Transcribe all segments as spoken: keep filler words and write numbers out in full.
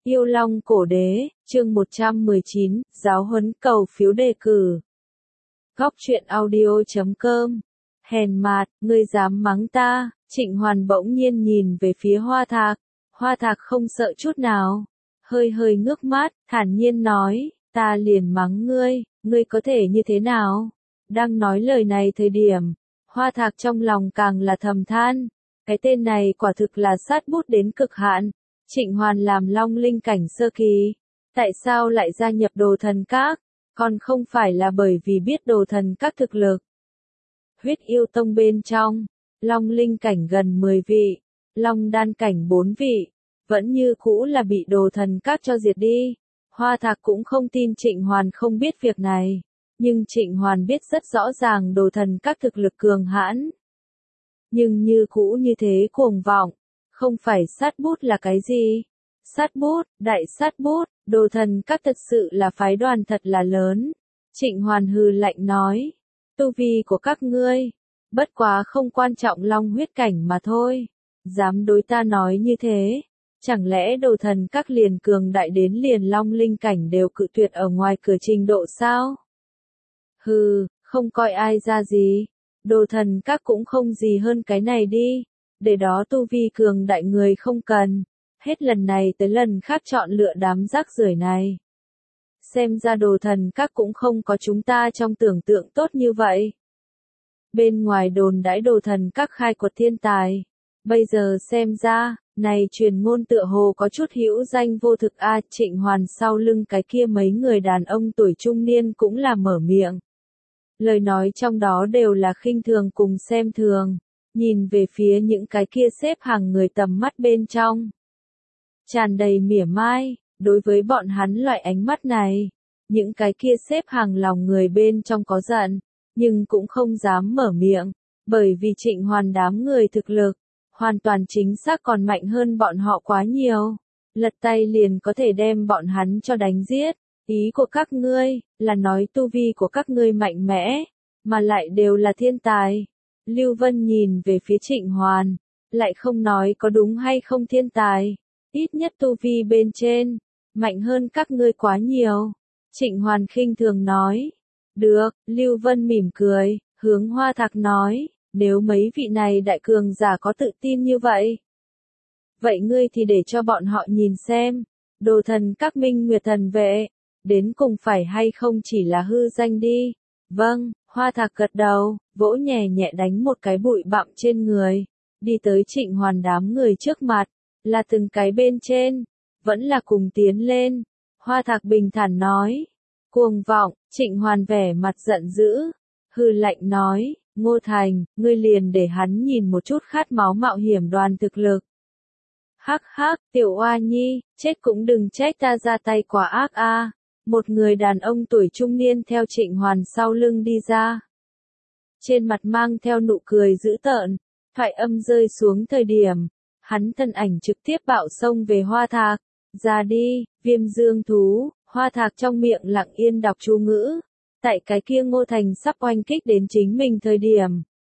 Yêu Long Cổ Đế, chương một trăm mười chín, giáo huấn cầu phiếu đề cử. Góc truyện audio chấm com. Hèn mạt, ngươi dám mắng ta? Trịnh Hoàn bỗng nhiên nhìn về phía Hoa Thạc. Hoa Thạc không sợ chút nào. Hơi hơi ngước mắt, thản nhiên nói, ta liền mắng ngươi, ngươi có thể như thế nào? Đang nói lời này thời điểm, Hoa Thạc trong lòng càng là thầm than. Cái tên này quả thực là sát bút đến cực hạn. Trịnh Hoàn làm Long Linh cảnh sơ kỳ, tại sao lại gia nhập Đồ Thần Các? Còn không phải là bởi vì biết Đồ Thần Các thực lực. Huyết Yêu Tông bên trong, Long Linh cảnh gần mười vị, Long Đan cảnh bốn vị, vẫn như cũ là bị Đồ Thần Các cho diệt đi. Hoa Thạc cũng không tin Trịnh Hoàn không biết việc này, nhưng Trịnh Hoàn biết rất rõ ràng Đồ Thần Các thực lực cường hãn. Nhưng như cũ như thế cuồng vọng. Không phải sát bút là cái gì? Sát bút, đại sát bút, Đồ Thần Các thật sự là phái đoàn thật là lớn. Trịnh Hoàn hừ lạnh nói, tu vi của các ngươi, bất quá không quan trọng long huyết cảnh mà thôi. Dám đối ta nói như thế, chẳng lẽ Đồ Thần Các liền cường đại đến liền long linh cảnh đều cự tuyệt ở ngoài cửa trình độ sao? Hừ, không coi ai ra gì, Đồ Thần Các cũng không gì hơn cái này đi. Để đó tu vi cường đại người không cần, hết lần này tới lần khác chọn lựa đám rác rưởi này. Xem ra Đồ Thần Các cũng không có chúng ta trong tưởng tượng tốt như vậy. Bên ngoài đồn đãi Đồ Thần Các khai quật thiên tài, bây giờ xem ra, này truyền ngôn tựa hồ có chút hữu danh vô thực a. Trịnh Hoàn sau lưng cái kia mấy người đàn ông tuổi trung niên cũng là mở miệng. Lời nói trong đó đều là khinh thường cùng xem thường. Nhìn về phía những cái kia xếp hàng người tầm mắt bên trong. Tràn đầy mỉa mai, đối với bọn hắn loại ánh mắt này, những cái kia xếp hàng lòng người bên trong có giận, nhưng cũng không dám mở miệng, bởi vì Trịnh Hoàn đám người thực lực, hoàn toàn chính xác còn mạnh hơn bọn họ quá nhiều. Lật tay liền có thể đem bọn hắn cho đánh giết. Ý của các ngươi, là nói tu vi của các ngươi mạnh mẽ, mà lại đều là thiên tài. Lưu Vân nhìn về phía Trịnh Hoàn, lại không nói có đúng hay không thiên tài, ít nhất tu vi bên trên, mạnh hơn các ngươi quá nhiều. Trịnh Hoàn khinh thường nói, được, Lưu Vân mỉm cười, hướng Hoa Thạc nói, nếu mấy vị này đại cường giả có tự tin như vậy. Vậy ngươi thì để cho bọn họ nhìn xem, Đồ Thần Các Minh Nguyệt Thần Vệ, đến cùng phải hay không chỉ là hư danh đi. Vâng, Hoa Thạc gật đầu, vỗ nhẹ nhẹ đánh một cái bụi bặm trên người, đi tới Trịnh Hoàn đám người trước mặt, là từng cái bên trên, vẫn là cùng tiến lên. Hoa Thạc bình thản nói, cuồng vọng. Trịnh Hoàn vẻ mặt giận dữ, hừ lạnh nói, Ngô Thành, ngươi liền để hắn nhìn một chút khát máu mạo hiểm đoàn thực lực. Hắc hắc, tiểu oa nhi, chết cũng đừng trách ta ra tay quá ác a. Một người đàn ông tuổi trung niên theo Trịnh Hoàn sau lưng đi ra. Trên mặt mang theo nụ cười dữ tợn, thoại âm rơi xuống thời điểm, hắn thân ảnh trực tiếp bạo xông về Hoa Thạc. Ra đi, viêm dương thú. Hoa Thạc trong miệng lặng yên đọc chú ngữ. Tại cái kia Ngô Thành sắp oanh kích đến chính mình thời điểm.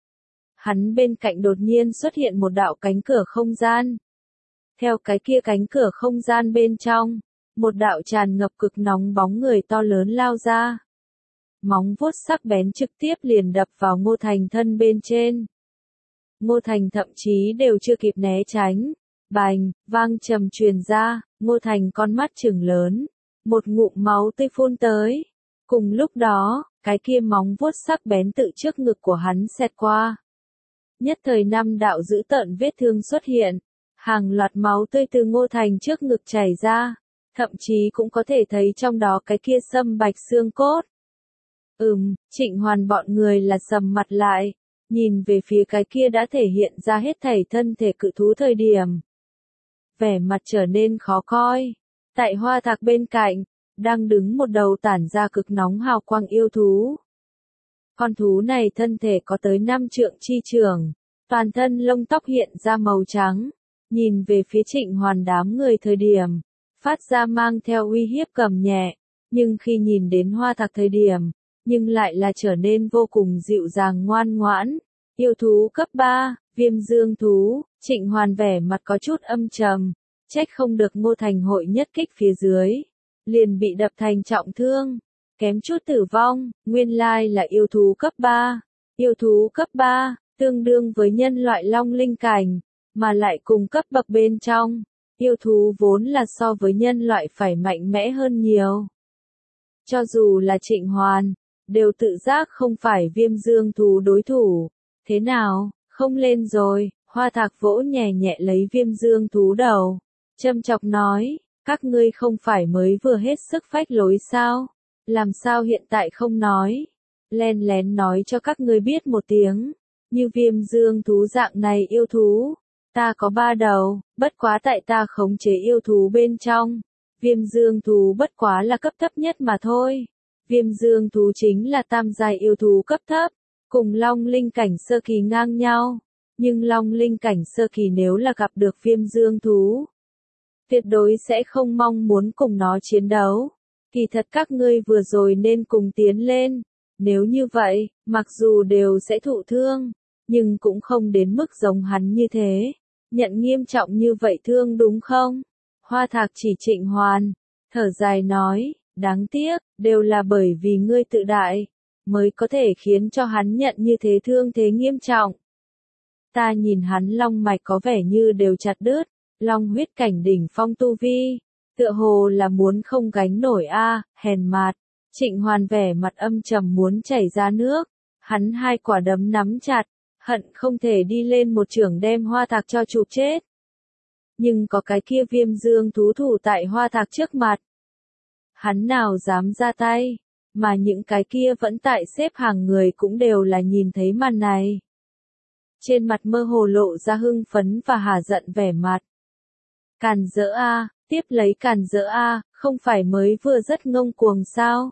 Hắn bên cạnh đột nhiên xuất hiện một đạo cánh cửa không gian. Theo cái kia cánh cửa không gian bên trong, một đạo tràn ngập cực nóng bóng người to lớn lao ra. Móng vuốt sắc bén trực tiếp liền đập vào Ngô Thành thân bên trên. Ngô Thành thậm chí đều chưa kịp né tránh. Bành, vang trầm truyền ra, Ngô Thành con mắt trừng lớn. Một ngụm máu tươi phun tới. Cùng lúc đó, cái kia móng vuốt sắc bén tự trước ngực của hắn xẹt qua. Nhất thời năm đạo dữ tợn vết thương xuất hiện. Hàng loạt máu tươi từ Ngô Thành trước ngực chảy ra. Thậm chí cũng có thể thấy trong đó cái kia sâm bạch xương cốt. Ừm, Trịnh Hoàn bọn người là sầm mặt lại, nhìn về phía cái kia đã thể hiện ra hết thảy thân thể cự thú thời điểm. Vẻ mặt trở nên khó coi. Tại Hoa Thạc bên cạnh, đang đứng một đầu tản ra cực nóng hào quang yêu thú. Con thú này thân thể có tới năm trượng chi trường, toàn thân lông tóc hiện ra màu trắng, nhìn về phía Trịnh Hoàn đám người thời điểm. Phát ra mang theo uy hiếp cầm nhẹ, nhưng khi nhìn đến Hoa Thạc thời điểm, nhưng lại là trở nên vô cùng dịu dàng ngoan ngoãn. Yêu thú cấp ba, viêm dương thú. Trịnh Hoàn vẻ mặt có chút âm trầm, trách không được Ngô Thành hội nhất kích phía dưới, liền bị đập thành trọng thương, kém chút tử vong, nguyên lai là yêu thú cấp ba. Yêu thú cấp ba, tương đương với nhân loại long linh cảnh, mà lại cùng cấp bậc bên trong. Yêu thú vốn là so với nhân loại phải mạnh mẽ hơn nhiều. Cho dù là Trịnh Hoàn, đều tự giác không phải Viêm Dương thú đối thủ. Thế nào, không lên rồi, Hoa Thạc vỗ nhẹ nhẹ lấy Viêm Dương thú đầu. Châm chọc nói, các ngươi không phải mới vừa hết sức phách lối sao? Làm sao hiện tại không nói? Len lén nói cho các ngươi biết một tiếng. Như Viêm Dương thú dạng này yêu thú. Ta có ba đầu, bất quá tại ta khống chế yêu thú bên trong. Viêm Dương thú bất quá là cấp thấp nhất mà thôi. Viêm Dương thú chính là tam giai yêu thú cấp thấp, cùng Long Linh cảnh sơ kỳ ngang nhau. Nhưng Long Linh cảnh sơ kỳ nếu là gặp được Viêm Dương thú, tuyệt đối sẽ không mong muốn cùng nó chiến đấu. Kỳ thật các ngươi vừa rồi nên cùng tiến lên. Nếu như vậy, mặc dù đều sẽ thụ thương, nhưng cũng không đến mức giống hắn như thế. Nhận nghiêm trọng như vậy thương đúng không? Hoa Thạc chỉ Trịnh Hoàn, thở dài nói, đáng tiếc, đều là bởi vì ngươi tự đại, mới có thể khiến cho hắn nhận như thế thương thế nghiêm trọng. Ta nhìn hắn long mạch có vẻ như đều chặt đứt, long huyết cảnh đỉnh phong tu vi, tựa hồ là muốn không gánh nổi a, hèn mạt. Trịnh Hoàn vẻ mặt âm trầm muốn chảy ra nước, hắn hai quả đấm nắm chặt, hận không thể đi lên một chưởng đem Hoa Thạc cho chụp chết. Nhưng có cái kia Viêm Dương thú thủ tại Hoa Thạc trước mặt. Hắn nào dám ra tay, mà những cái kia vẫn tại xếp hàng người cũng đều là nhìn thấy màn này. Trên mặt mơ hồ lộ ra hưng phấn và hả giận vẻ mặt. Càn rỡ a, tiếp lấy càn rỡ a, không phải mới vừa rất ngông cuồng sao?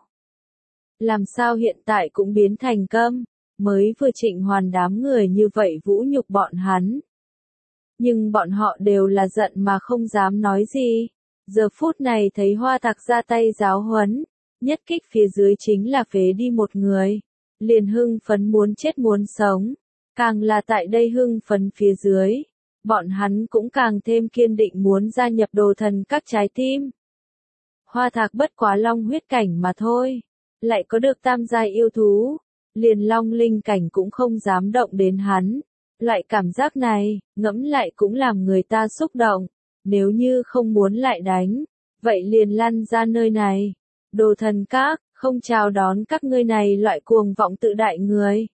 Làm sao hiện tại cũng biến thành câm, mới vừa Trịnh Hoàn đám người như vậy vũ nhục bọn hắn. Nhưng bọn họ đều là giận mà không dám nói gì. Giờ phút này thấy Hoa Thạc ra tay giáo huấn, nhất kích phía dưới chính là phế đi một người. Liền hưng phấn muốn chết muốn sống, càng là tại đây hưng phấn phía dưới. Bọn hắn cũng càng thêm kiên định muốn gia nhập đồ thần các trái tim. Hoa Thạc bất quá long huyết cảnh mà thôi, lại có được tam giai yêu thú, liền long linh cảnh cũng không dám động đến hắn. Loại cảm giác này, ngẫm lại cũng làm người ta xúc động, nếu như không muốn lại đánh, vậy liền lăn ra nơi này. Đồ thần các, không chào đón các ngươi này loại cuồng vọng tự đại người.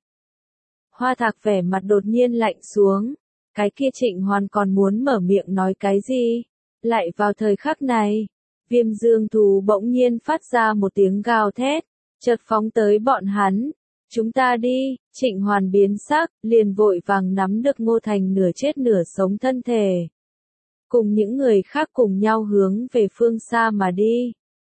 Hoa Thạc vẻ mặt đột nhiên lạnh xuống, cái kia Trịnh Hoàn còn muốn mở miệng nói cái gì, lại vào thời khắc này. Viêm Dương thú bỗng nhiên phát ra một tiếng gào thét, chợt phóng tới bọn hắn. Chúng ta đi, Trịnh Hoàn biến sắc, liền vội vàng nắm được Ngô Thành nửa chết nửa sống thân thể. Cùng những người khác cùng nhau hướng về phương xa mà đi.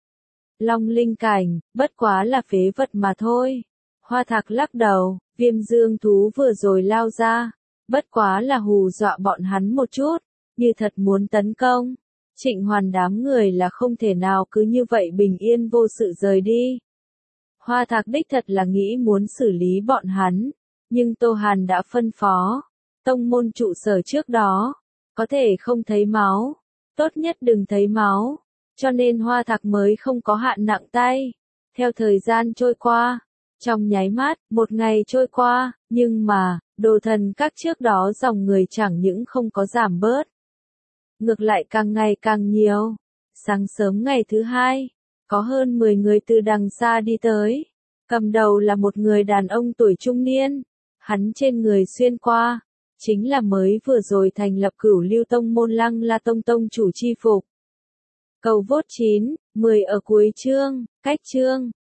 Long linh cảnh, bất quá là phế vật mà thôi. Hoa Thạc lắc đầu, Viêm Dương thú vừa rồi lao ra, bất quá là hù dọa bọn hắn một chút, như thật muốn tấn công. Trịnh Hoàn đám người là không thể nào cứ như vậy bình yên vô sự rời đi. Hoa Thạc đích thật là nghĩ muốn xử lý bọn hắn, nhưng Tô Hàn đã phân phó, tông môn trụ sở trước đó, có thể không thấy máu, tốt nhất đừng thấy máu, cho nên Hoa Thạc mới không có hạn nặng tay. Theo thời gian trôi qua, trong nháy mắt, một ngày trôi qua, nhưng mà, đồ thần các trước đó dòng người chẳng những không có giảm bớt, ngược lại càng ngày càng nhiều. Sáng sớm ngày thứ hai, có hơn mười người từ đằng xa đi tới. Cầm đầu là một người đàn ông tuổi trung niên. Hắn trên người xuyên qua, chính là mới vừa rồi thành lập Cửu Lưu Tông môn Lăng La Tông tông chủ chi phục. Cầu vốt chín, mười ở cuối chương, cách chương.